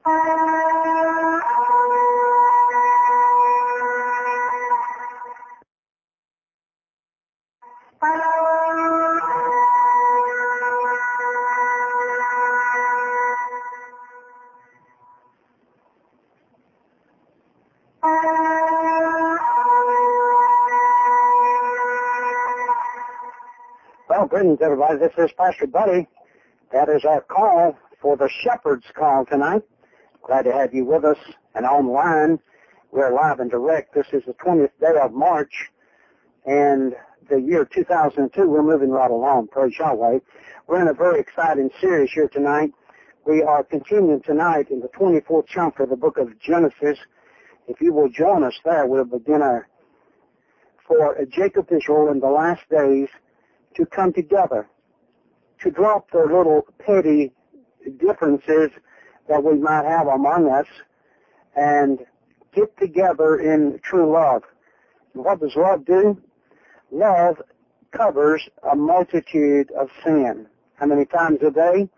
Well, greetings, everybody. This is Pastor Buddy. That is our call for the Shepherd's Call tonight. Glad to have you with us and online. We're live and direct. This is the 20th day of March, and the year 2002. We're moving right along. Praise Yahweh. We're in a very exciting series here tonight. We are continuing tonight in the 24th chapter of the book of Genesis. If you will join us there, we'll begin for Jacob and Israel in the last days to come together, to drop the little petty differences that we might have among us and get together in true love. And what does love do? Love covers a multitude of sin. How many times a day?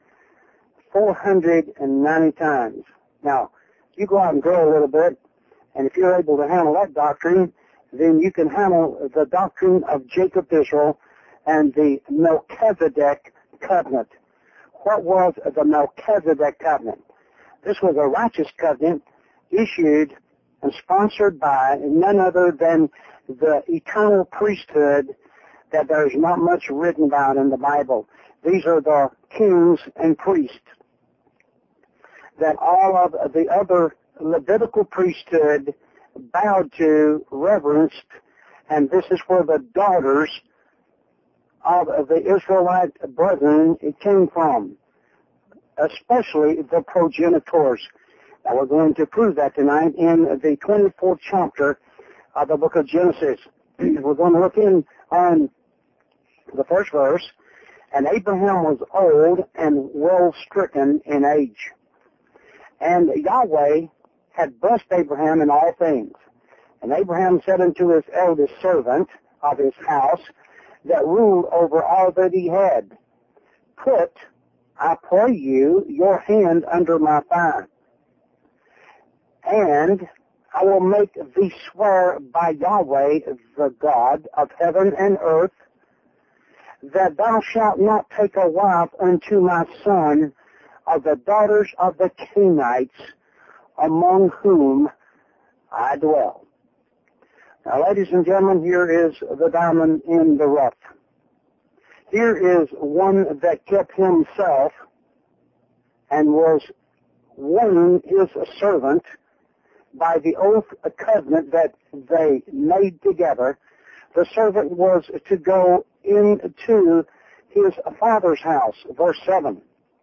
490 times. Now, you go out and grow a little bit, and if you're able to handle that doctrine, then you can handle the doctrine of Jacob Israel and the Melchizedek covenant. What was the Melchizedek covenant? This was a righteous covenant issued and sponsored by none other than the eternal priesthood that there's not much written about in the Bible. These are the kings and priests that all of the other Levitical priesthood bowed to, reverenced, and this is where the daughters of the Israelite brethren it came from, especially the progenitors. Now we're going to prove that tonight in the 24th chapter of the book of Genesis. We're going to look in on the first verse. And Abraham was old and well stricken in age. And Yahweh had blessed Abraham in all things. And Abraham said unto his eldest servant of his house, that ruled over all that he had, put, I pray you, your hand under my thigh, and I will make thee swear by Yahweh, the God of heaven and earth, that thou shalt not take a wife unto my son of the daughters of the Canaanites, among whom I dwell. Now, ladies and gentlemen, here is the diamond in the rough. Here is one that kept himself and was warning his servant by the oath covenant that they made together. The servant was to go into his father's house, verse 7.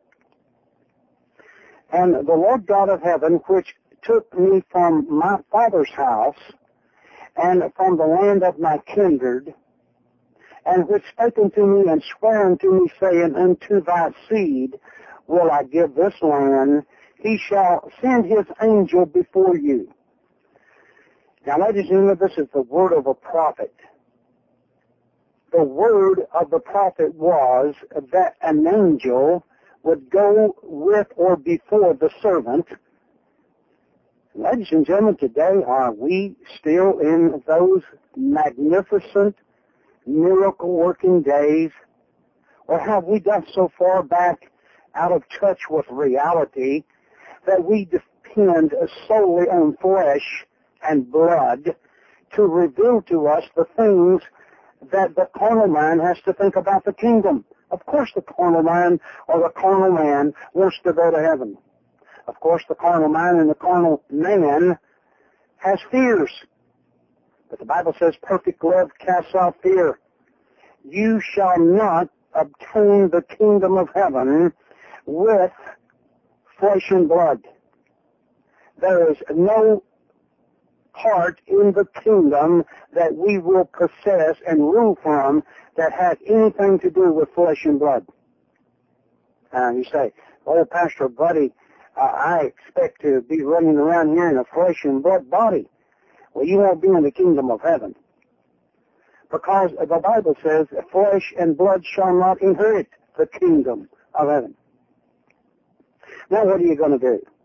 And the Lord God of heaven, which took me from my father's house, and from the land of my kindred, and which spake unto me and sware unto me, saying, unto thy seed will I give this land, he shall send his angel before you. Now, ladies and gentlemen, this is the word of a prophet. The word of the prophet was that an angel would go with or before the servant. Ladies and gentlemen, today, are we still in those magnificent miracle-working days? Or have we got so far back out of touch with reality that we depend solely on flesh and blood to reveal to us the things that the carnal man has to think about the kingdom? Of course the carnal man or the carnal man wants to go to heaven. Of course, the carnal mind and the carnal man has fears. But the Bible says perfect love casts out fear. You shall not obtain the kingdom of heaven with flesh and blood. There is no part in the kingdom that we will possess and rule from that has anything to do with flesh and blood. You say, oh, Pastor Buddy, I expect to be running around here in a flesh and blood body. Well, you won't be in the kingdom of heaven. Because the Bible says flesh and blood shall not inherit the kingdom of heaven. Now what are you going to do?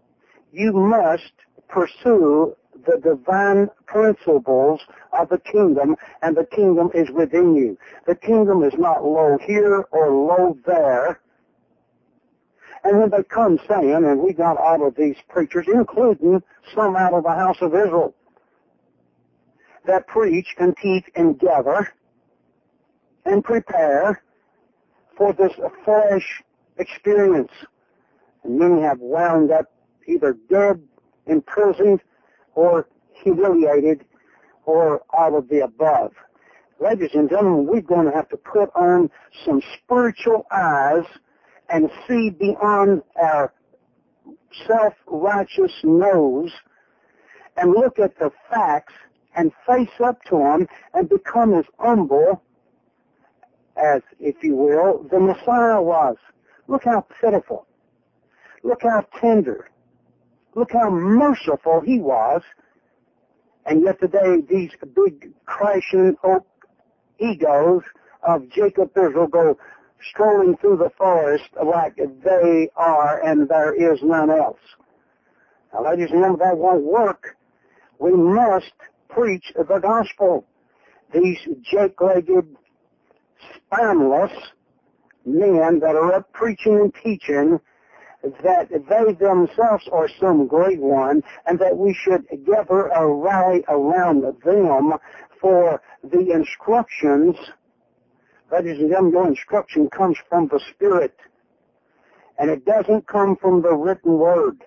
you must pursue the divine principles of the kingdom, and the kingdom is within you. The kingdom is not low here or low there. And when they come saying, and we got all of these preachers, including some out of the house of Israel, that preach and teach and gather and prepare for this flesh experience. And many have wound up either dead, imprisoned, or humiliated, or all of the above. Ladies and gentlemen, we're going to have to put on some spiritual eyes and see beyond our self-righteous nose and look at the facts and face up to them and become as humble as, if you will, the Messiah was. Look how pitiful. Look how tender. Look how merciful he was. And yet today, these big crashing oak egos of Jacob Israel go strolling through the forest like they are and there is none else. Now, ladies and gentlemen, that won't work. We must preach the gospel. These jake-legged, spineless men that are up preaching and teaching that they themselves are some great one, and that we should gather a rally around them for the instructions. Ladies and gentlemen, your instruction comes from the Spirit, and it doesn't come from the written word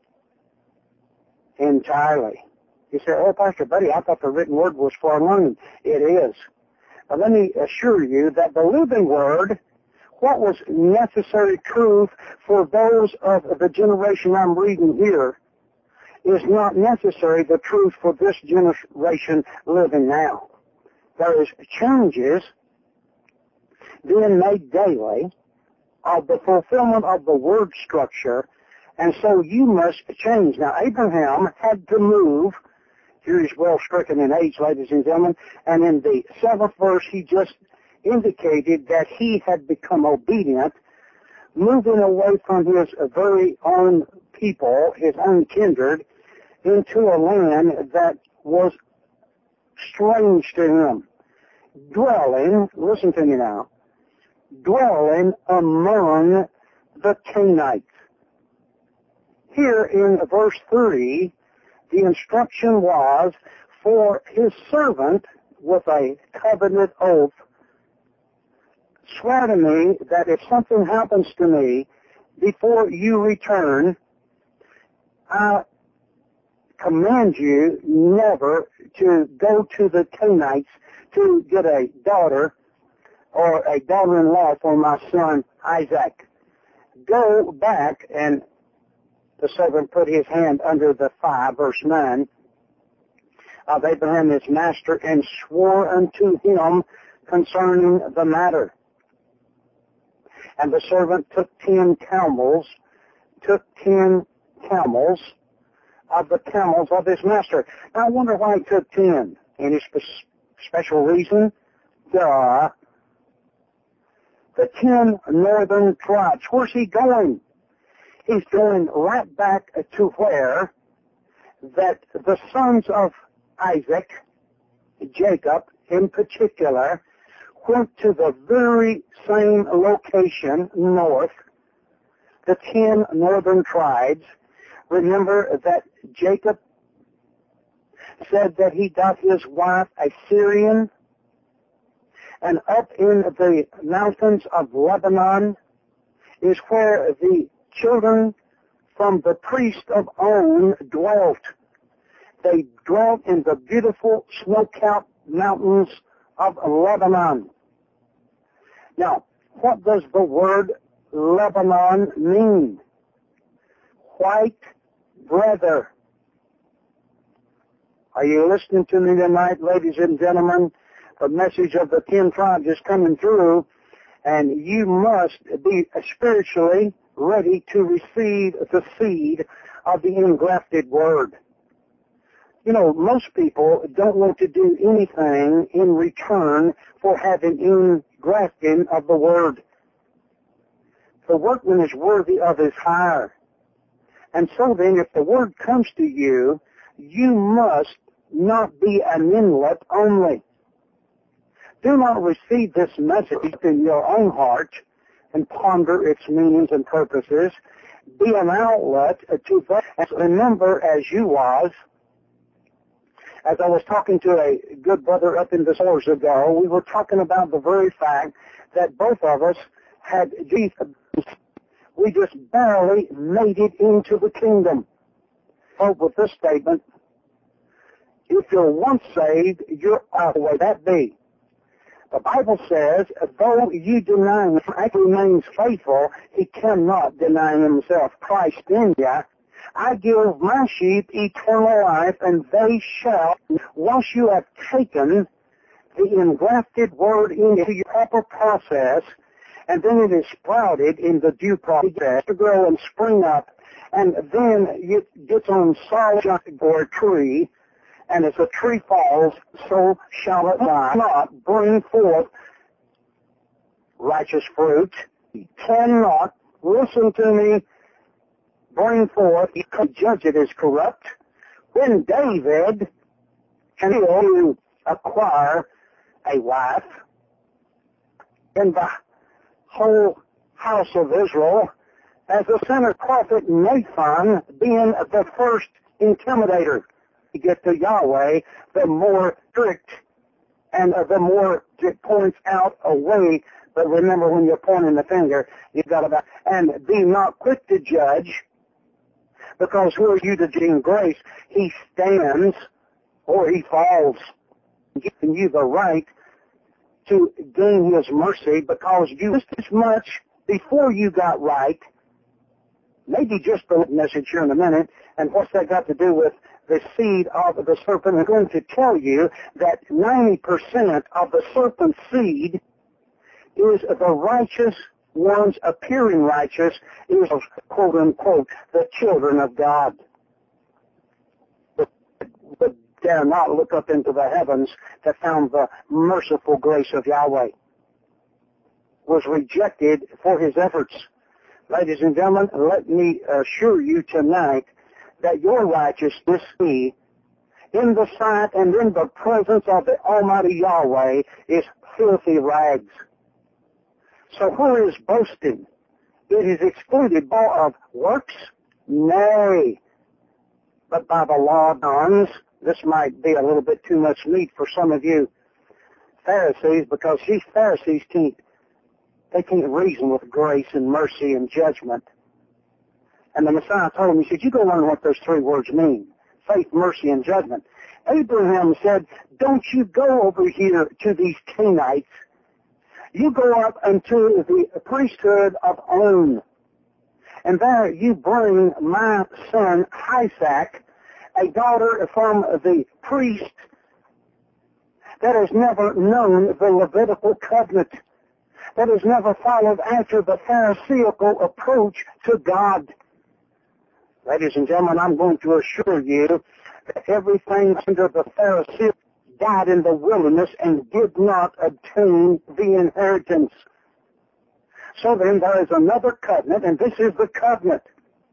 entirely. You say, oh, Pastor Buddy, I thought the written word was for learning. It is. But let me assure you that the living word, what was necessary truth for those of the generation I'm reading here, is not necessary the truth for this generation living now. There is changes being made daily of the fulfillment of the word structure, and so you must change. Now, Abraham had to move. Here he's well stricken in age, ladies and gentlemen, and in the 7th verse he just indicated that he had become obedient, moving away from his very own people, his own kindred, into a land that was strange to him. Dwelling, listen to me now, dwelling among the Canaanites. Here in verse 30, the instruction was for his servant with a covenant oath, swear to me that if something happens to me before you return, I command you never to go to the Canaanites to get a daughter or a daughter-in-law for my son Isaac. Go back, and the servant put his hand under the thigh, verse 9, of Abraham his master, and swore unto him concerning the matter. And the servant took 10 camels of the camels of his master. Now I wonder why he took 10. Any special reason? The 10 northern tribes. Where's he going? He's going right back to where that the sons of Isaac, Jacob in particular, went to the very same location north, the 10 northern tribes. Remember that Jacob said that he got his wife a Syrian, and up in the mountains of Lebanon is where the children from the priest of On dwelt. They dwelt in the beautiful snow-capped mountains of Lebanon. Now, what does the word Lebanon mean? White brother. Are you listening to me tonight, ladies and gentlemen? The message of the 10 tribes is coming through, and you must be spiritually ready to receive the seed of the engrafted word. You know, most people don't want to do anything in return for having engrafting of the word. The workman is worthy of his hire. And so then, if the word comes to you, you must not be an inlet only. Do not receive this message in your own heart and ponder its meanings and purposes. Be an outlet to that. Remember, as you was, as I was talking to a good brother up in the stores ago, we were talking about the very fact that both of us had Jesus. We just barely made it into the kingdom. Hope with this statement, if you're once saved, you're out. The way that be. The Bible says, though you deny him, he remains faithful, he cannot deny himself. Christ in you, I give my sheep eternal life, and they shall, once you have taken the engrafted word into your proper process, and then it is sprouted in the due process to grow and spring up, and then it gets on solid or a tree, and as a tree falls, so shall it not bring forth righteous fruit. He cannot, listen to me, bring forth, he could judge it as corrupt. When David can acquire a wife in the whole house of Israel, as the sinner prophet Nathan being the first intimidator. You get to Yahweh, the more strict and the more it points out a way. But remember, when you're pointing the finger, you've got about, and be not quick to judge, because who are you to gain grace? He stands or he falls, giving you the right to gain his mercy, because you just as much before you got right. Maybe just the message here in a minute, and what's that got to do with the seed of the serpent? I'm going to tell you that 90% of the serpent's seed is the righteous ones appearing righteous, is, quote unquote, the children of God. But dare not look up into the heavens that found the merciful grace of Yahweh. Was rejected for his efforts. Ladies and gentlemen, let me assure you tonight that your righteousness be in the sight and in the presence of the Almighty Yahweh is filthy rags. So who is boasting? It is excluded of works? Nay. But by the law of dons, this might be a little bit too much meat for some of you Pharisees, because these Pharisees can't reason with grace and mercy and judgment. And the Messiah told him, he said, you go learn what those three words mean. Faith, mercy, and judgment. Abraham said, don't you go over here to these Canaanites. You go up unto the priesthood of On. And there you bring my son Isaac, a daughter from the priest that has never known the Levitical covenant, that has never followed after the Pharisaical approach to God. Ladies and gentlemen, I'm going to assure you that everything under the Pharisees died in the wilderness and did not obtain the inheritance. So then there is another covenant, and this is the covenant.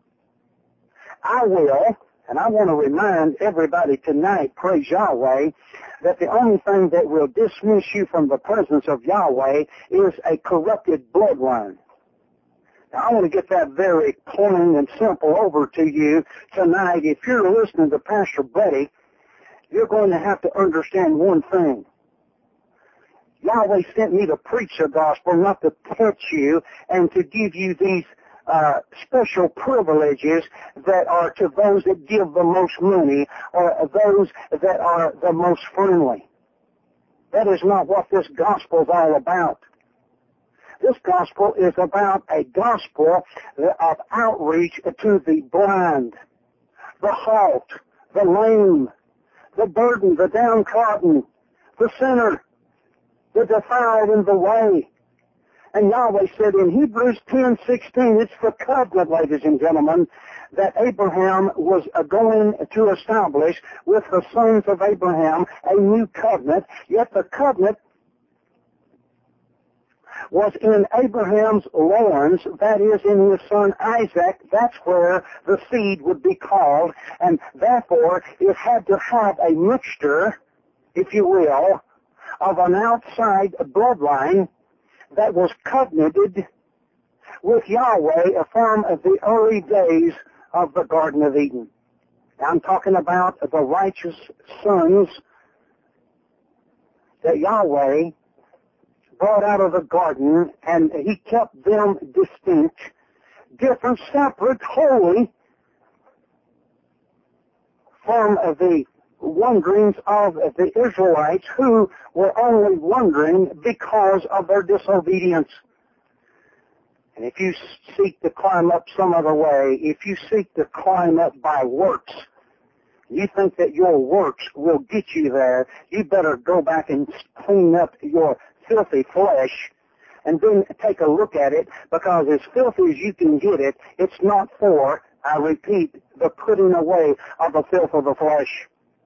I will, and I want to remind everybody tonight, praise Yahweh, that the only thing that will dismiss you from the presence of Yahweh is a corrupted bloodline. Now, I want to get that very plain and simple over to you tonight. If you're listening to Pastor Buddy, you're going to have to understand one thing. Yahweh sent me to preach the gospel, not to touch you and to give you these special privileges that are to those that give the most money or those that are the most friendly. That is not what this gospel is all about. This gospel is about a gospel of outreach to the blind, the halt, the lame, the burdened, the downtrodden, the sinner, the defiled in the way. And Yahweh said in Hebrews 10:16, it's the covenant, ladies and gentlemen, that Abraham was going to establish with the sons of Abraham a new covenant, yet the covenant was in Abraham's loins, that is, in his son Isaac. That's where the seed would be called, and therefore it had to have a mixture, if you will, of an outside bloodline that was covenanted with Yahweh from the early days of the Garden of Eden. I'm talking about the righteous sons that Yahweh brought out of the garden, and he kept them distinct, different, separate, holy from the wanderings of the Israelites, who were only wandering because of their disobedience. And if you seek to climb up some other way, if you seek to climb up by works, you think that your works will get you there, you better go back and clean up your filthy flesh and then take a look at it, because as filthy as you can get it, it's not for, I repeat, the putting away of the filth of the flesh.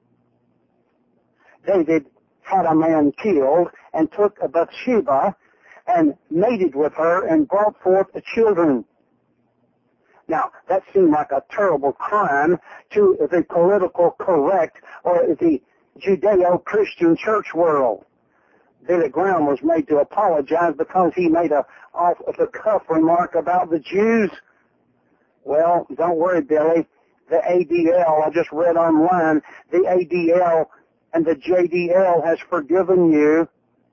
David had a man killed and took Bathsheba and mated with her and brought forth children. Now, that seemed like a terrible crime to the political correct or the Judeo-Christian church world. Billy Graham was made to apologize because he made a off-the-cuff remark about the Jews. Well, don't worry, Billy. The ADL, I just read online, the ADL and the JDL has forgiven you.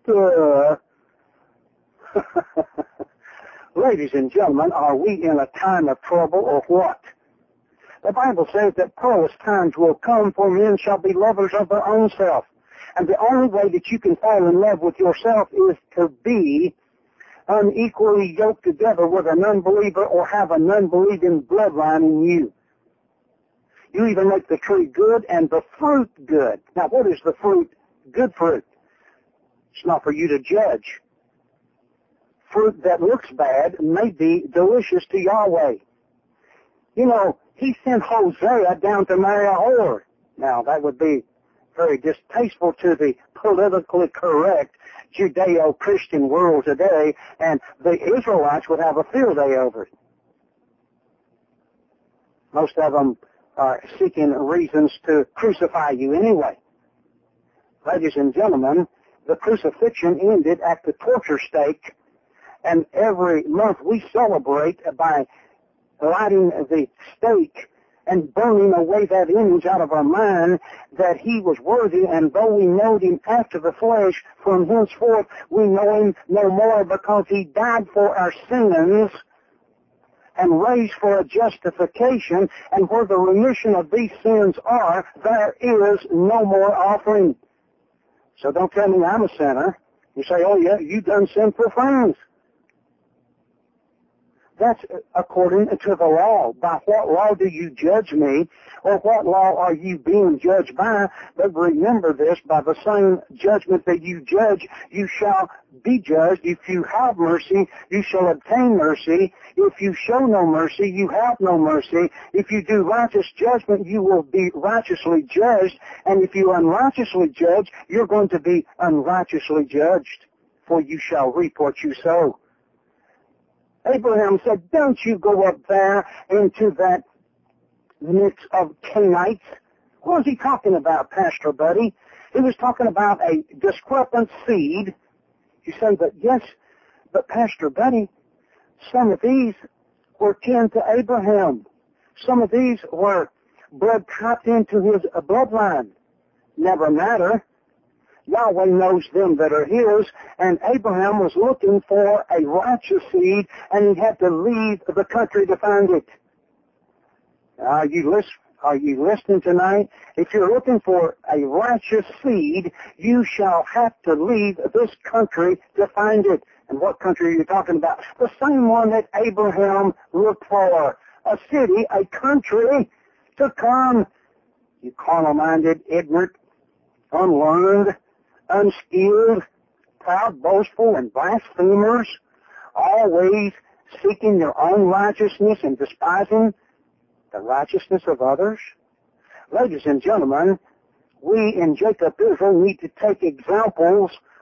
Ladies and gentlemen, are we in a time of trouble or what? The Bible says that perilous times will come, for men shall be lovers of their own self. And the only way that you can fall in love with yourself is to be unequally yoked together with an unbeliever or have an unbelieving bloodline in you. You even make the tree good and the fruit good. Now, what is the fruit? Good fruit. It's not for you to judge. Fruit that looks bad may be delicious to Yahweh. You know, he sent Hosea down to marry a whore. Now, that would be very distasteful to the politically correct Judeo-Christian world today, and the Israelites would have a field day over it. Most of them are seeking reasons to crucify you anyway. Ladies and gentlemen, the crucifixion ended at the torture stake, and every month we celebrate by lighting the stake and burning away that image out of our mind that he was worthy, and though we know him after the flesh, from henceforth we know him no more, because he died for our sins and raised for a justification, and where the remission of these sins are, there is no more offering. So don't tell me I'm a sinner. You say, oh yeah, you've done sinful things. That's according to the law. By what law do you judge me, or what law are you being judged by? But remember this, by the same judgment that you judge, you shall be judged. If you have mercy, you shall obtain mercy. If you show no mercy, you have no mercy. If you do righteous judgment, you will be righteously judged. And if you unrighteously judge, you're going to be unrighteously judged, for you shall reap what you sow. Abraham said, don't you go up there into that mix of Canaanites. What was he talking about, Pastor Buddy? He was talking about a discrepant seed. You say, but yes, but Pastor Buddy, some of these were kin to Abraham. Some of these were blood tapped into his bloodline. Never matter. Yahweh knows them that are his, and Abraham was looking for a righteous seed, and he had to leave the country to find it. Are you listening tonight? If you're looking for a righteous seed, you shall have to leave this country to find it. And what country are you talking about? The same one that Abraham looked for. A city, a country to come. You carnal-minded, ignorant, unlearned, unskilled, proud, boastful, and blasphemers, always seeking their own righteousness and despising the righteousness of others. Ladies and gentlemen, we in Jacob Israel need to take examples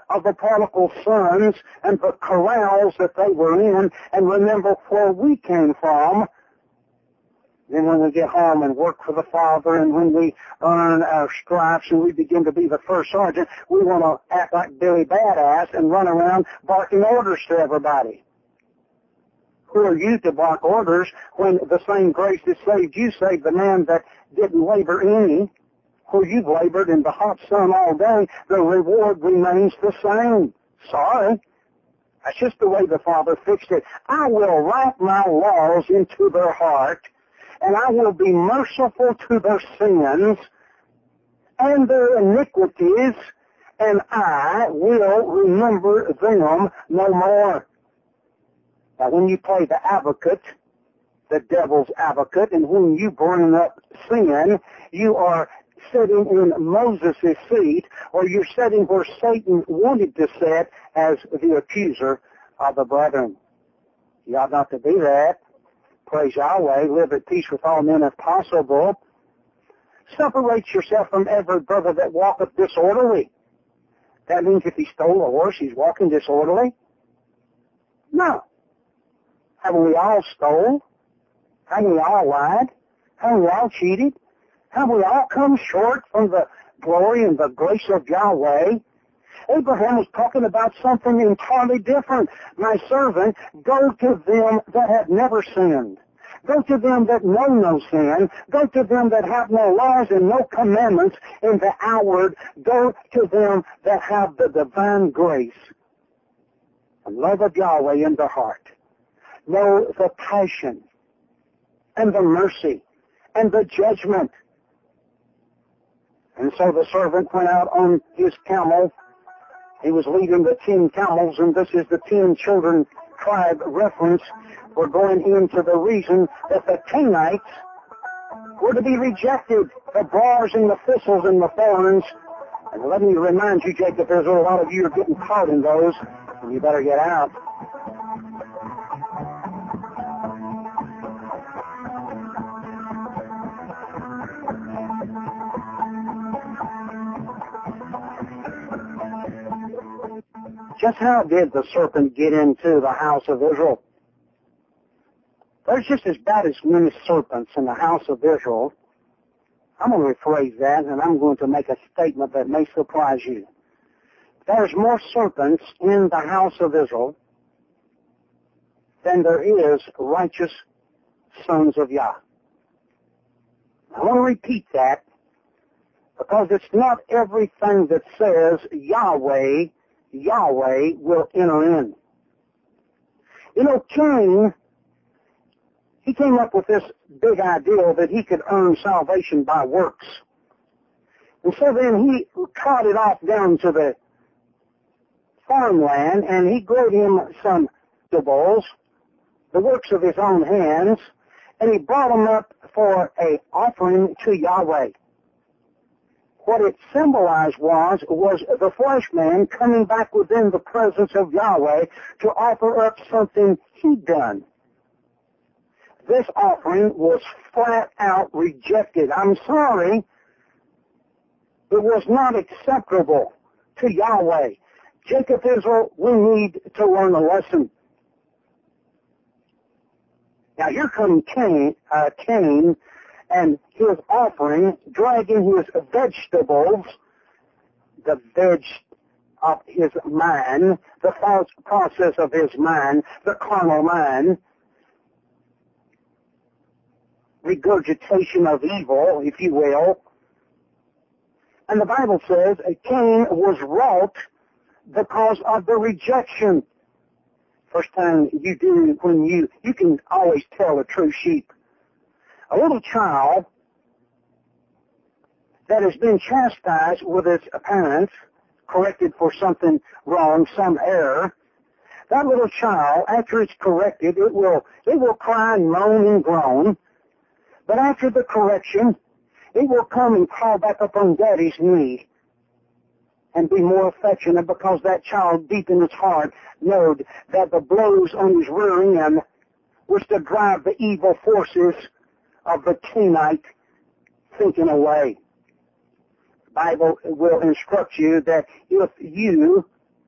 of the prodigal sons and the corrals that they were in and remember where we came from. Then when we get home and work for the Father and when we earn our stripes and we begin to be the first sergeant, we want to act like Billy Badass and run around barking orders to everybody. Who are you to bark orders when the same grace that saved you saved the man that didn't labor any? Where you've labored in the hot sun all day, the reward remains the same. Sorry. That's just the way the Father fixed it. I will write my laws into their heart, and I will be merciful to their sins and their iniquities, and I will remember them no more. Now, when you play the advocate, the devil's advocate, and when you bring up sin, you are sitting in Moses' seat, or you're sitting where Satan wanted to sit as the accuser of the brethren. You ought not to do that. Praise Yahweh. Live at peace with all men if possible. Separate yourself from every brother that walketh disorderly. That means if he stole a horse, he's walking disorderly? No. Haven't we all stole? Haven't we all lied? Haven't we all cheated? Have we all come short from the glory and the grace of Yahweh? Abraham was talking about something entirely different. My servant, go to them that have never sinned. Go to them that know no sin. Go to them that have no laws and no commandments in the outward. Go to them that have the divine grace and love of Yahweh in their heart. Know the passion and the mercy and the judgment. And so the servant went out on his camel. He was leading the 10 camels, and this is the 10 children tribe reference. We're going into the reason that the Canaanites were to be rejected, the bars and the thistles and the thorns. And let me remind you, Jacob, there's a lot of you are getting caught in those, and you better get out. Just how did the serpent get into the house of Israel? There's just as bad as many serpents in the house of Israel. I'm going to rephrase that, and I'm going to make a statement that may surprise you. There's more serpents in the house of Israel than there is righteous sons of Yah. I want to repeat that because it's not everything that says Yahweh will enter in. You know, Cain, he came up with this big idea that he could earn salvation by works. And so then he trotted off down to the farmland and he growed him some vegetables, the works of his own hands, and he brought them up for an offering to Yahweh. What it symbolized was the flesh man coming back within the presence of Yahweh to offer up something he'd done. This offering was flat out rejected. I'm sorry. It was not acceptable to Yahweh. Jacob Israel, we need to learn a lesson. Now here comes Cain and his offering, dragging his vegetables, the veg of his mind, the false process of his mind, the carnal mind, regurgitation of evil, if you will. And the Bible says Cain was wrought because of the rejection. First time you do, when you can always tell a true sheep. A little child that has been chastised with its parents, corrected for something wrong, some error, that little child, after it's corrected, it will cry and moan and groan. But after the correction, it will come and crawl back up on daddy's knee and be more affectionate because that child deep in its heart knowed that the blows on his rear end was to drive the evil forces of the Canaanite thinking away. The Bible will instruct you that if you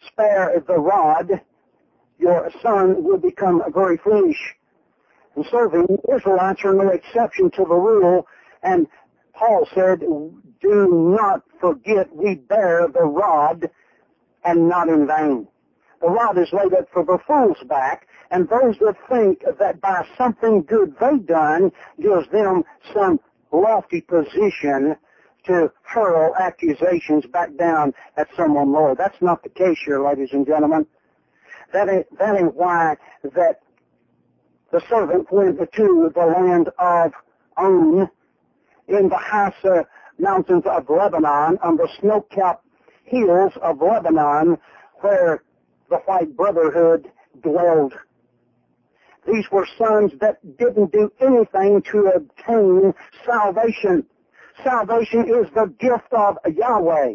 spare the rod, your son will become very foolish. And serving Israelites are no exception to the rule. And Paul said, do not forget we bear the rod, and not in vain. The rod is laid up for the fool's back, and those that think that by something good they've done gives them some lofty position to hurl accusations back down at someone lower. That's not the case here, ladies and gentlemen. That ain't why that the servant went to the land of On in the high mountains of Lebanon, on the snow-capped hills of Lebanon, where the white brotherhood dwelled. These were sons that didn't do anything to obtain salvation. Salvation is the gift of Yahweh.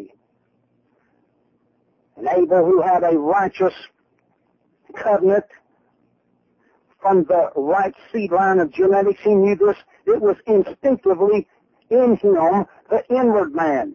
And Abel, who had a righteous covenant from the right seed line of genetics, he knew this. It was instinctively in him, the inward man.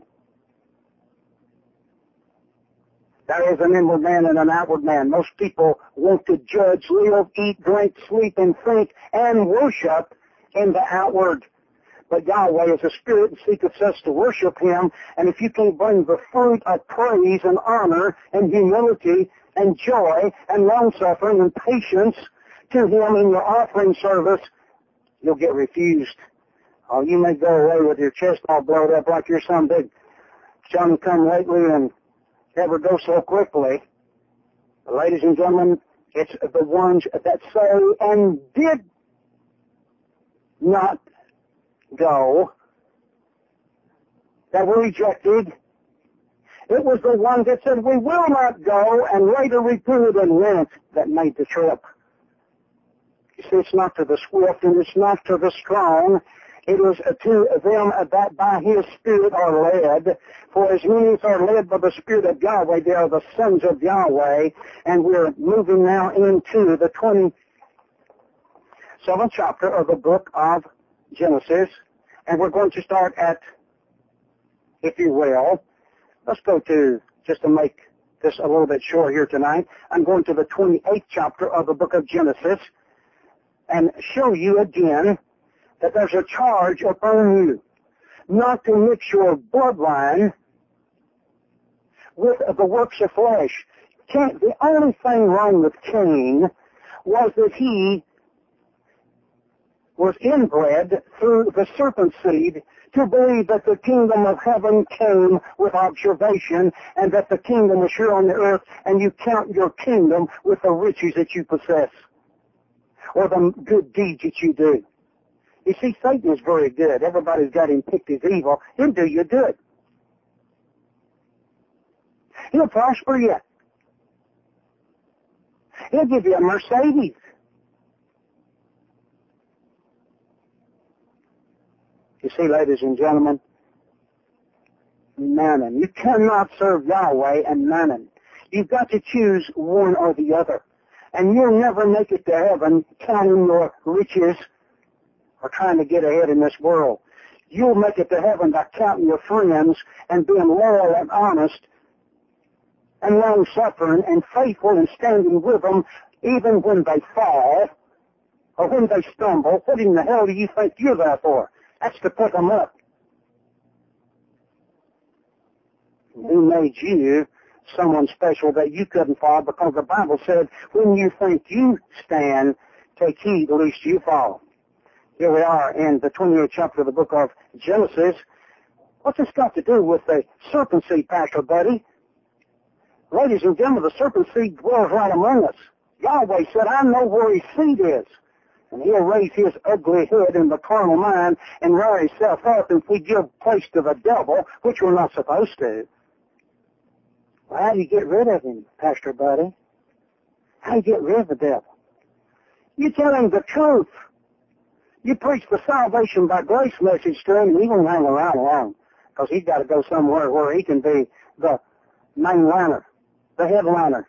There is an inward man and an outward man. Most people want to judge, live, eat, drink, sleep, and think, and worship in the outward. But Yahweh is a spirit and seeketh us to worship Him. And if you can bring the fruit of praise and honor and humility and joy and long-suffering and patience to Him in your offering service, you'll get refused. Oh, you may go away with your chest all blowed up like you're some big Johnny come lately and never go so quickly. But ladies and gentlemen, it's the ones that say and did not go that were rejected. It was the one that said, we will not go, and later repented and went, that made the trip. You see, it's not to the swift and it's not to the strong. It is to them that by His Spirit are led. For as many as are led by the Spirit of Yahweh, they are the sons of Yahweh. And we're moving now into the 27th chapter of the book of Genesis. And we're going to start at, if you will, let's go to, just to make this a little bit short here tonight, I'm going to the 28th chapter of the book of Genesis and show you again that there's a charge upon you not to mix your bloodline with the works of flesh. The only thing wrong with Cain was that he was inbred through the serpent seed to believe that the kingdom of heaven came with observation and that the kingdom was here on the earth, and you count your kingdom with the riches that you possess or the good deeds that you do. You see, Satan is very good. Everybody's got him picked as evil. He'll do you good. He'll prosper you. He'll give you a Mercedes. You see, ladies and gentlemen, mammon. You cannot serve Yahweh and mammon. You've got to choose one or the other. And you'll never make it to heaven counting your riches or trying to get ahead in this world. You'll make it to heaven by counting your friends and being loyal and honest and long-suffering and faithful and standing with them even when they fall or when they stumble. What in the hell do you think you're there for? That's to pick them up. Who made you someone special that you couldn't fall? Because the Bible said, when you think you stand, take heed lest you fall. Here we are in the 28th chapter of the book of Genesis. What's this got to do with the serpent seed, Pastor Buddy? Ladies and gentlemen, the serpent seed dwells right among us. Yahweh said, I know where His seed is. And He'll raise His ugly head in the carnal mind and rear Himself up if we give place to the devil, which we're not supposed to. Well, how do you get rid of him, Pastor Buddy? How do you get rid of the devil? You tell him the truth. You preach the salvation by grace message to him, and he won't hang around long, because he's got to go somewhere where he can be the mainliner, the headliner,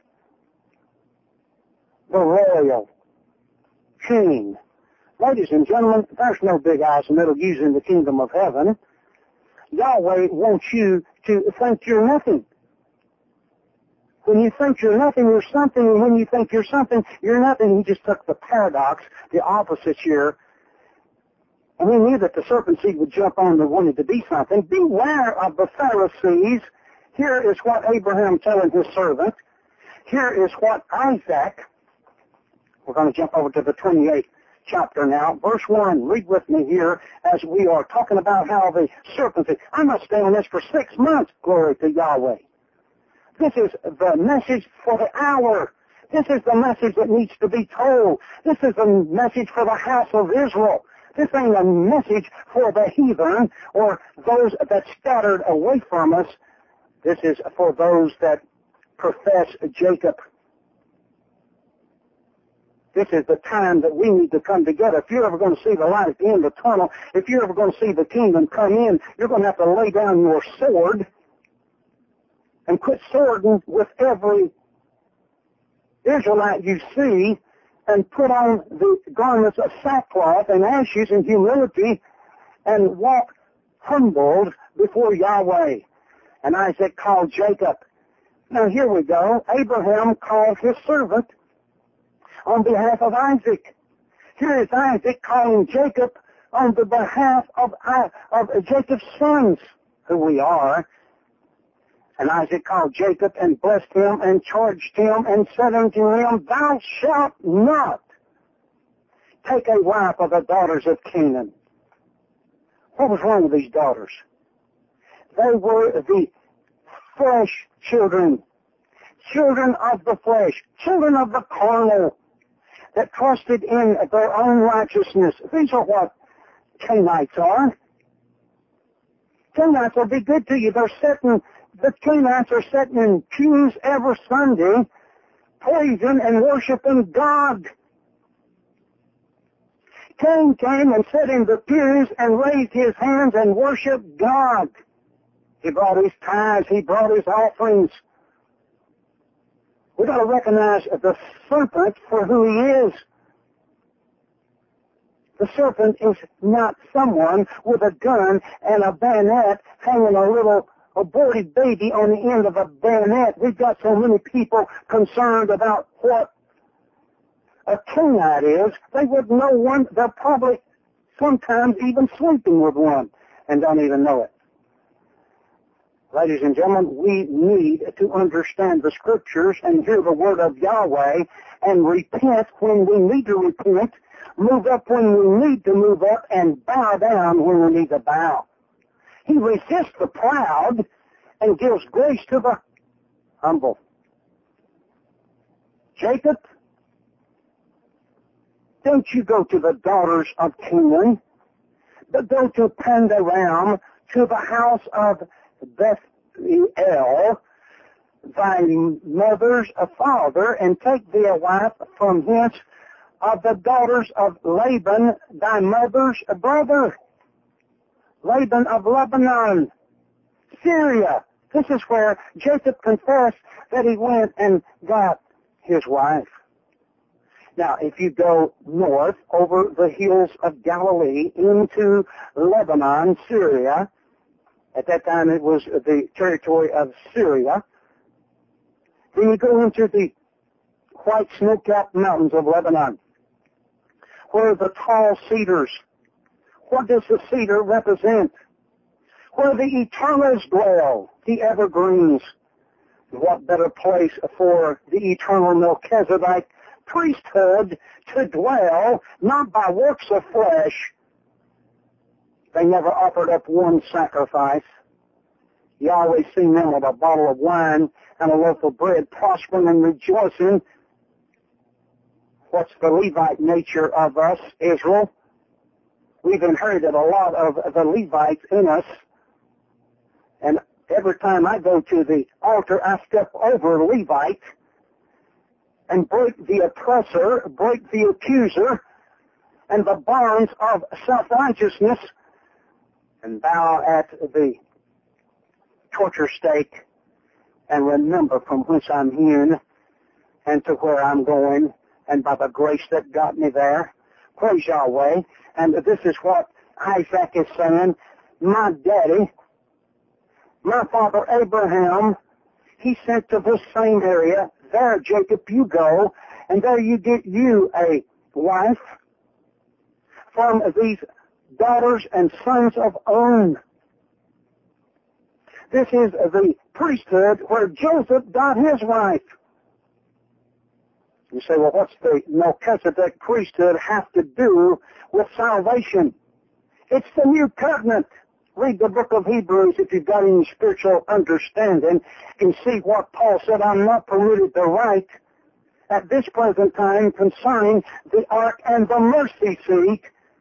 the royal king. Ladies and gentlemen, there's no big eyes and little U's in the kingdom of heaven. Yahweh wants you to think you're nothing. When you think you're nothing, you're something, and when you think you're something, you're nothing. He just took the paradox, the opposite here, and he knew that the serpent seed would jump on that wanted to be something. Beware of the Pharisees. Here is what Abraham telling his servant. Here is what Isaac, we're going to jump over to the 28th chapter now. Verse 1, read with me here as we are talking about how the serpent said, I must stay on this for 6 months, glory to Yahweh. This is the message for the hour. This is the message that needs to be told. This is the message for the house of Israel. This ain't a message for the heathen or those that scattered away from us. This is for those that profess Jacob. This is the time that we need to come together. If you're ever going to see the light at the end of the tunnel, if you're ever going to see the kingdom come in, you're going to have to lay down your sword and quit swording with every Israelite you see and put on the garments of sackcloth and ashes and humility and walk humbled before Yahweh. And Isaac called Jacob. Now here we go. Abraham called his servant on behalf of Isaac. Here is Isaac calling Jacob on the behalf of Jacob's sons, who we are. And Isaac called Jacob and blessed him and charged him and said unto him, Thou shalt not take a wife of the daughters of Canaan. What was wrong with these daughters? They were the flesh children, children of the flesh, children of the carnal, that trusted in their own righteousness. These are what Canaanites are. Canaanites will be good to you. The Canaanites are sitting in pews every Sunday, praising and worshiping God. Cain came and sat in the pews and raised his hands and worshiped God. He brought his tithes, he brought his offerings. We've got to recognize the serpent for who he is. The serpent is not someone with a gun and a bayonet hanging a little aborted baby on the end of a bayonet. We've got so many people concerned about what a Canaanite is. They would know one. They're probably sometimes even sleeping with one and don't even know it. Ladies and gentlemen, we need to understand the Scriptures and hear the Word of Yahweh and repent when we need to repent, move up when we need to move up, and bow down when we need to bow. He resists the proud and gives grace to the humble. Jacob, don't you go to the daughters of Canaan, but go to Pandaram, to the house of Bethuel, thy mother's father, and take thee a wife from hence of the daughters of Laban, thy mother's brother. Laban of Lebanon, Syria. This is where Jacob confessed that he went and got his wife. Now, if you go north over the hills of Galilee into Lebanon, Syria, at that time it was the territory of Syria, then you go into the white snow-capped mountains of Lebanon, where the tall cedars. What does the cedar represent? Where the eternals dwell, the evergreens. What better place for the eternal Melchizedek priesthood to dwell, not by works of flesh. They never offered up one sacrifice. You always see them with a bottle of wine and a loaf of bread, prospering and rejoicing. What's the Levite nature of us, Israel? We've inherited a lot of the Levites in us. And every time I go to the altar, I step over a Levite and break the oppressor, break the accuser, and the bonds of self-righteousness, and bow at the torture stake and remember from whence I'm hewn and to where I'm going, and by the grace that got me there. Praise Yahweh. And this is what Isaac is saying. My daddy, my father Abraham, he sent to this same area. There, Jacob, you go, and there you get you a wife from these daughters and sons of On. This is the priesthood where Joseph got his wife. You say, well, what's the Melchizedek priesthood have to do with salvation? It's the new covenant. Read the book of Hebrews if you've got any spiritual understanding and see what Paul said, I'm not permitted to write at this present time concerning the ark and the mercy seat.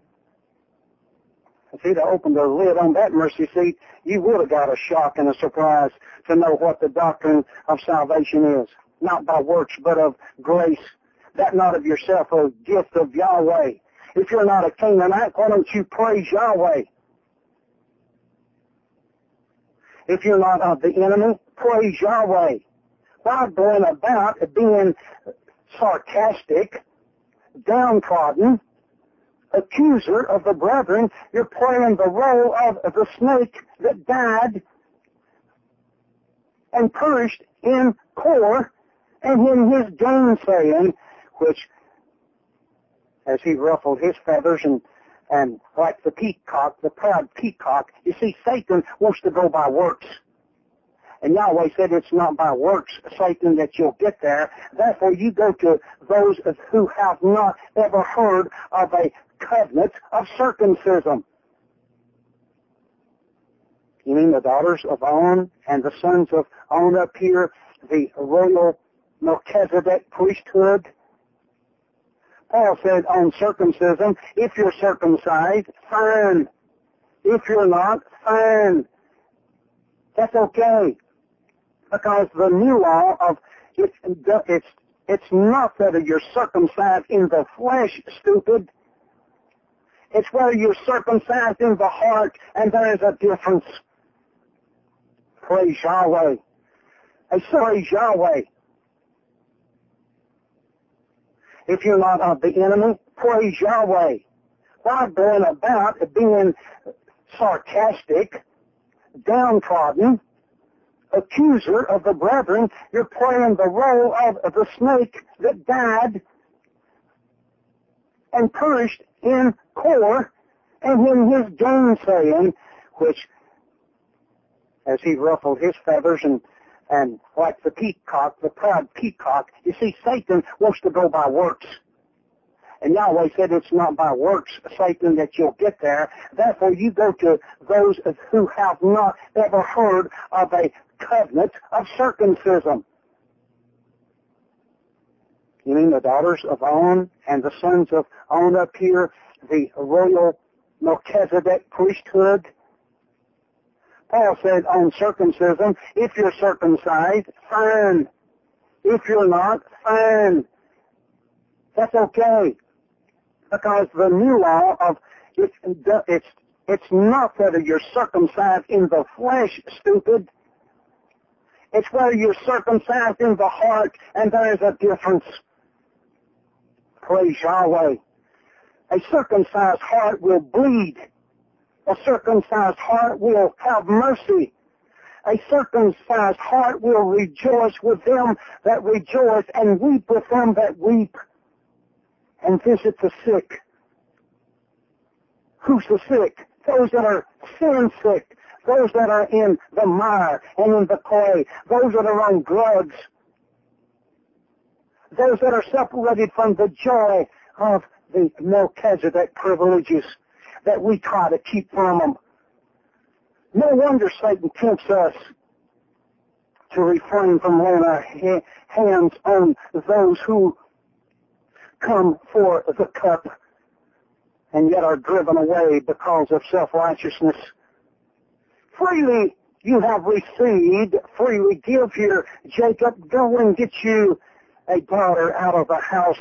If he'd have opened the lid on that mercy seat, you would have got a shock and a surprise to know what the doctrine of salvation is. Not by works, but of grace. That not of yourself, a gift of Yahweh. If you're not a Canaanite, why don't you praise Yahweh? If you're not of the enemy, praise Yahweh. Why going about being sarcastic, downtrodden, accuser of the brethren? You're playing the role of the snake that died and perished in Kor, and in his gainsaying, which, as he ruffled his feathers and like the peacock, the proud peacock, you see, Satan wants to go by works. And Yahweh said it's not by works, Satan, that you'll get there. Therefore, you go to those who have not ever heard of a covenant of circumcision. You mean the daughters of On and the sons of On up here, the royal Melchizedek priesthood? Paul said on circumcision, if you're circumcised, fine. If you're not, fine. That's okay. Because the new law of it's not that you're circumcised in the flesh, stupid. It's whether you're circumcised in the heart, and there is a difference. Praise Yahweh. Praise Yahweh. If you're not of the enemy, praise Yahweh. Why going about being sarcastic, downtrodden, accuser of the brethren? You're playing the role of the snake that died and perished in Kor, and in his gainsaying, which, as he ruffled his feathers and like the peacock, the proud peacock, you see, Satan wants to go by works. And Yahweh said it's not by works, Satan, that you'll get there. Therefore, you go to those who have not ever heard of a covenant of circumcision. You mean the daughters of On and the sons of On up here, the royal Melchizedek priesthood? Paul said on circumcision, if you're circumcised, fine. If you're not, fine. That's okay. Because the new law of it's not whether you're circumcised in the flesh, stupid. It's whether you're circumcised in the heart, and there is a difference. Praise Yahweh. A circumcised heart will bleed. A circumcised heart will have mercy. A circumcised heart will rejoice with them that rejoice and weep with them that weep, and visit the sick. Who's the sick? Those that are sin sick. Those that are in the mire and in the clay. Those that are on drugs. Those that are separated from the joy of the Melchizedek privileges that we try to keep from them. No wonder Satan tempts us to refrain from laying our hands on those who come for the cup and yet are driven away because of self-righteousness. Freely you have received, freely give here. Jacob, go and get you a daughter out of the house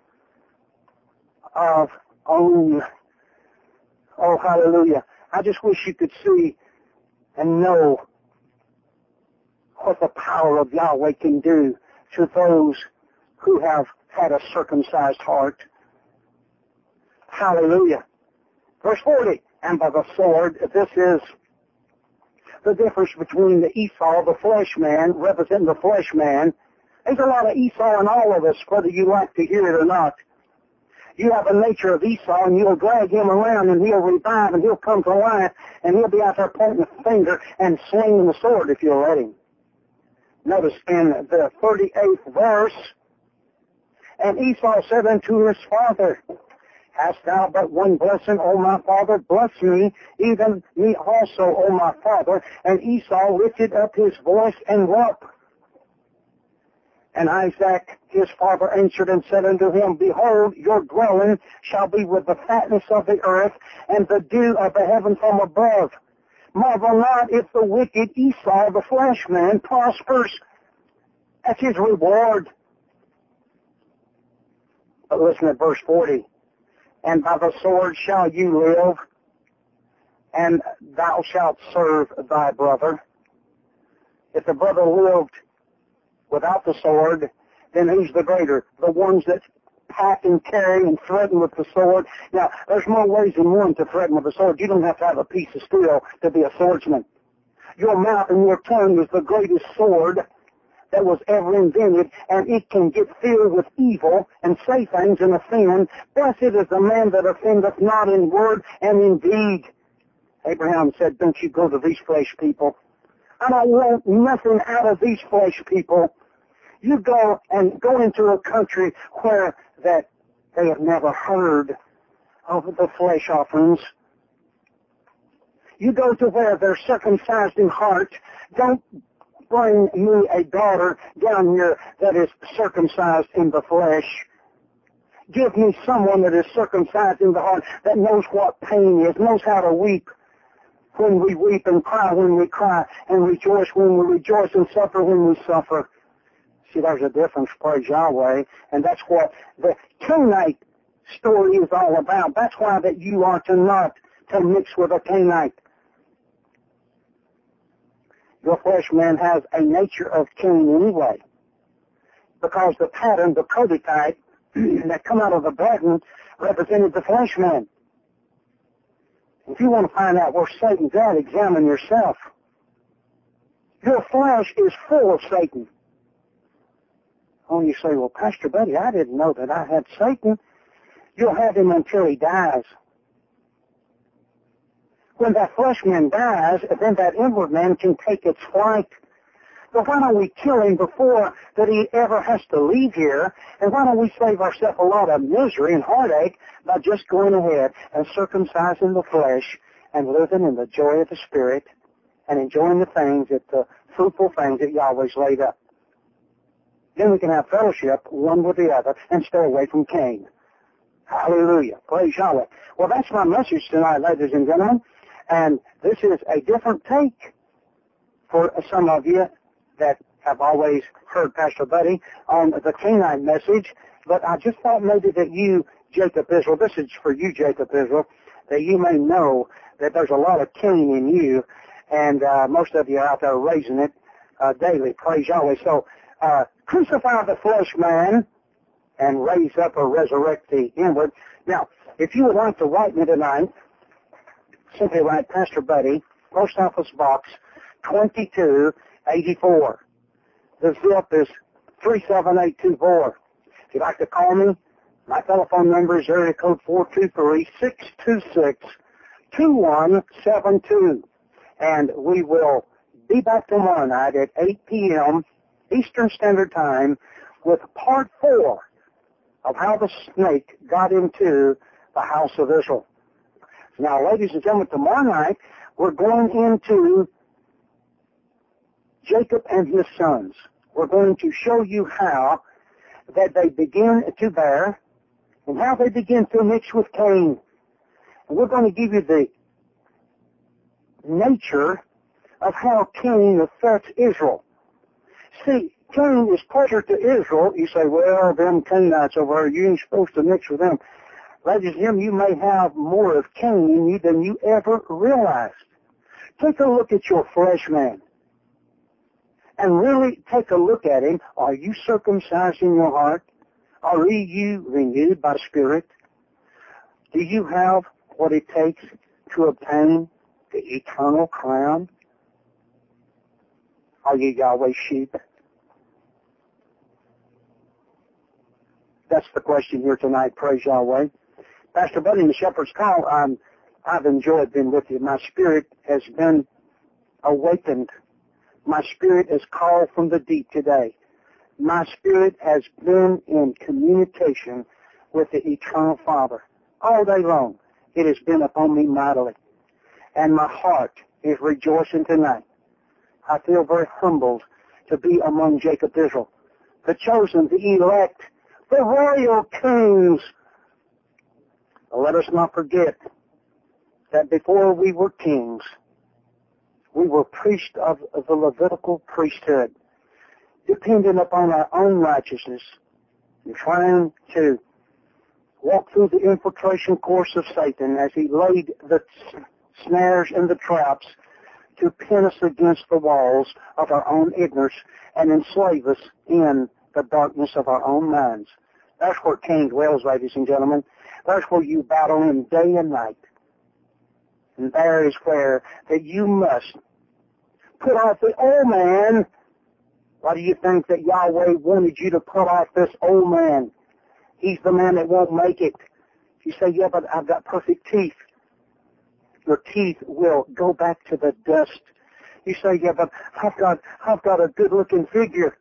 of On. Oh, hallelujah. I just wish you could see and know what the power of Yahweh can do to those who have had a circumcised heart. Hallelujah. Verse 40, and by the sword, this is the difference between the Esau, the flesh man, representing the flesh man. There's a lot of Esau in all of us, whether you like to hear it or not. You have a nature of Esau, and you'll drag him around, and he'll revive, and he'll come to life, and he'll be out there pointing a finger and swinging the sword if you'll let him. Notice in the 38th verse, and Esau said unto his father, Hast thou but one blessing, O my father? Bless me, even me also, O my father. And Esau lifted up his voice and wept. And Isaac his father answered and said unto him, Behold, your dwelling shall be with the fatness of the earth, and the dew of the heaven from above. Marvel not if the wicked Esau, the flesh man, prospers. That's his reward. But listen at verse 40. And by the sword shall you live, and thou shalt serve thy brother. If the brother lived without the sword, then who's the greater? The ones that pack and carry and threaten with the sword. Now, there's more ways than one to threaten with the sword. You don't have to have a piece of steel to be a swordsman. Your mouth and your tongue is the greatest sword that was ever invented, and it can get filled with evil and say things and offend. Blessed is the man that offendeth not in word and in deed. Abraham said, don't you go to these flesh people. I don't want nothing out of these flesh people. You go and go into a country where that they have never heard of the flesh offerings. You go to where they're circumcised in heart. Don't bring me a daughter down here that is circumcised in the flesh. Give me someone that is circumcised in the heart, that knows what pain is, knows how to weep when we weep, and cry when we cry, and rejoice when we rejoice, and suffer when we suffer. See, there's a difference, praise Yahweh, and that's what the Canaanite story is all about. That's why that you are to not to mix with a Canaanite. Your flesh man has a nature of Cain anyway, because the pattern, the prototype that come out of the garden represented the flesh man. If you want to find out where Satan's at, examine yourself. Your flesh is full of Satan. Oh, you say, well, Pastor Buddy, I didn't know that I had Satan. You'll have him until he dies. When that flesh man dies, then that inward man can take its flight. But why don't we kill him before that he ever has to leave here? And why don't we save ourselves a lot of misery and heartache by just going ahead and circumcising the flesh and living in the joy of the Spirit and enjoying the things, the fruitful things that Yahweh's laid up? Then we can have fellowship one with the other and stay away from Cain. Hallelujah. Praise Yahweh. Well, that's my message tonight, ladies and gentlemen. And this is a different take for some of you that have always heard Pastor Buddy on the Canaanite message. But I just thought maybe that you, Jacob Israel, this is for you, Jacob Israel, that you may know that there's a lot of Cain in you, and most of you are out there raising it daily. Praise Yahweh. So crucify the flesh man and raise up or resurrect the inward. Now, if you would like to write me tonight, simply write Pastor Buddy, Post Office Box 2284. The zip is 37824. If you'd like to call me, my telephone number is area code 423-626-2172. And we will be back tomorrow night at 8 p.m. Eastern Standard Time with part 4 of how the snake got into the house of Israel. Now, ladies and gentlemen, tomorrow night we're going into Jacob and his sons. We're going to show you how that they begin to bear and how they begin to mix with Cain. And we're going to give you the nature of how Cain affects Israel. See, Cain is closer to Israel. You say, well, them Canaanites over there, you ain't supposed to mix with them. Ladies and gentlemen, you may have more of Cain in you than you ever realized. Take a look at your flesh man. And really take a look at him. Are you circumcised in your heart? Are you renewed by Spirit? Do you have what it takes to obtain the eternal crown? Are you Yahweh's sheep? That's the question here tonight. Praise Yahweh. Pastor Buddy in the Shepherd's Call, I've enjoyed being with you. My spirit has been awakened. My spirit is called from the deep today. My spirit has been in communication with the Eternal Father all day long. It has been upon me mightily. And my heart is rejoicing tonight. I feel very humbled to be among Jacob Israel, the chosen, the elect, the royal kings. Let us not forget that before we were kings, we were priests of the Levitical priesthood, dependent upon our own righteousness and trying to walk through the infiltration course of Satan as he laid the snares and the traps to pin us against the walls of our own ignorance and enslave us in the darkness of our own minds. That's where Cain dwells, ladies and gentlemen. That's where you battle him day and night. And there is where that you must put off the old man. Why do you think that Yahweh wanted you to put off this old man? He's the man that won't make it. You say, yeah, but I've got perfect teeth. Your teeth will go back to the dust. You say, yeah, but I've got a good-looking figure.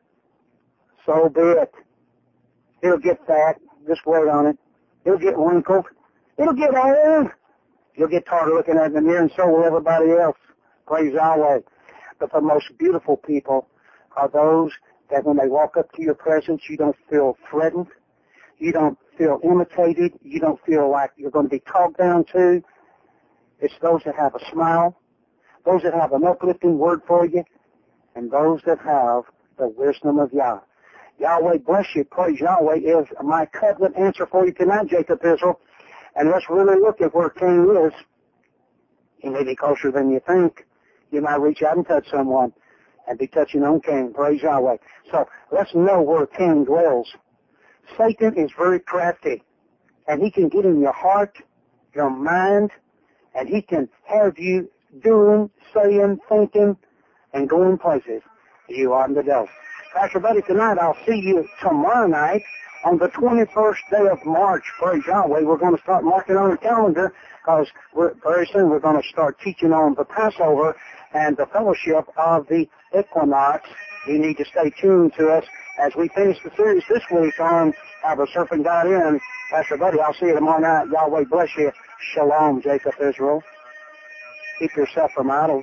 So be it. It'll get fat. Just wait on it. It'll get wrinkled. It'll get old. You'll get tired of looking at it in the mirror, and so will everybody else. Praise Yahweh. But the most beautiful people are those that when they walk up to your presence, you don't feel threatened. You don't feel imitated. You don't feel like you're going to be talked down to. It's those that have a smile, those that have an uplifting word for you, and those that have the wisdom of Yah. Yahweh bless you. Praise Yahweh is my covenant answer for you tonight, Jacob Israel. And let's really look at where Cain is. He may be closer than you think. You might reach out and touch someone and be touching on Cain. Praise Yahweh. So let's know where Cain dwells. Satan is very crafty, and he can get in your heart, your mind, and he can have you doing, saying, thinking, and going places you oughtn't to go. Pastor Buddy, tonight I'll see you tomorrow night on the 21st day of March. Praise Yahweh. We're going to start marking on the calendar because very soon we're going to start teaching on the Passover and the fellowship of the equinox. You need to stay tuned to us as we finish the series this week on How the Serpent Got In. Pastor Buddy, I'll see you tomorrow night. Yahweh bless you. Shalom, Jacob Israel. Keep yourself from idols.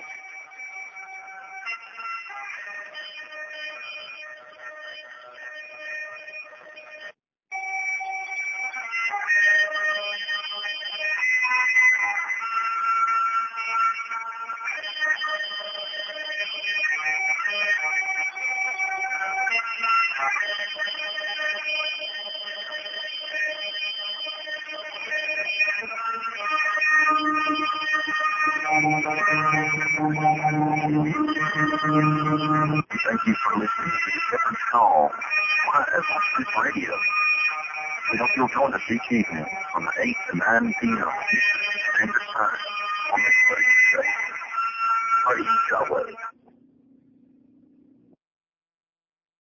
Thank you for listening to the Shepherd's Call on Evangelist Radio. We hope you'll join us each evening from 8 to 9 p.m. Eastern Standard Time on this radio station. Praise Yahweh.